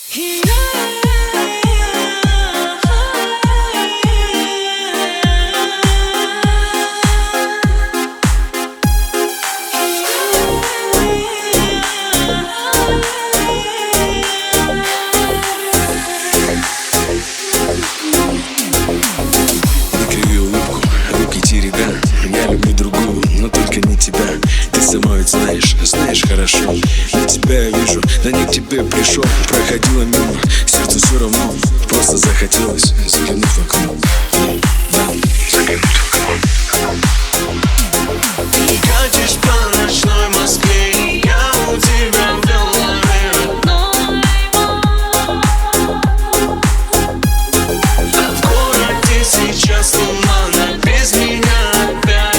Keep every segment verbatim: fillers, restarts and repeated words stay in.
Сама ведь знаешь, знаешь хорошо. Я тебя вижу, да не к тебе пришел. Проходила мимо, сердцу все равно. Просто захотелось заглянуть в окно. Да, заглянуть в окно. Ты катишь по ночной Москве, я у тебя в голове родной. А в городе сейчас туман, а без меня опять.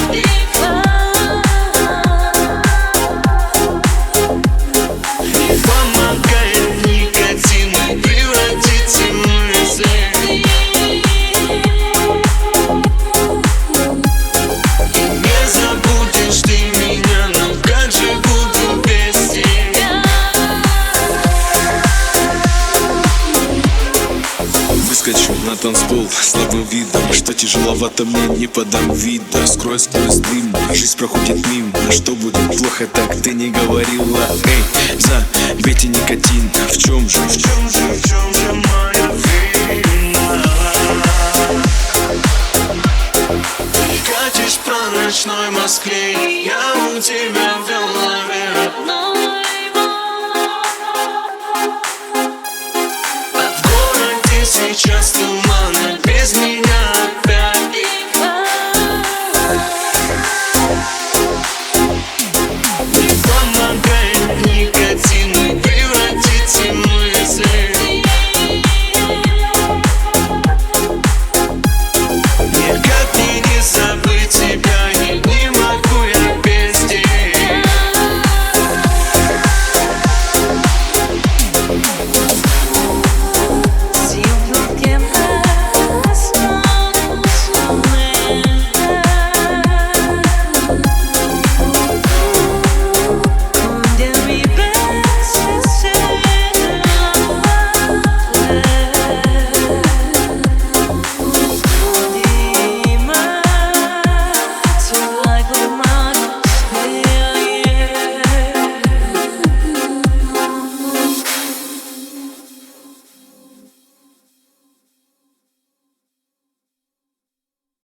Выскочу на танцпол слабым видом, что тяжеловато мне, не подам вида. Скрой сквозь дым, жизнь проходит мимо. Что будет плохо, так ты не говорила. Эй, за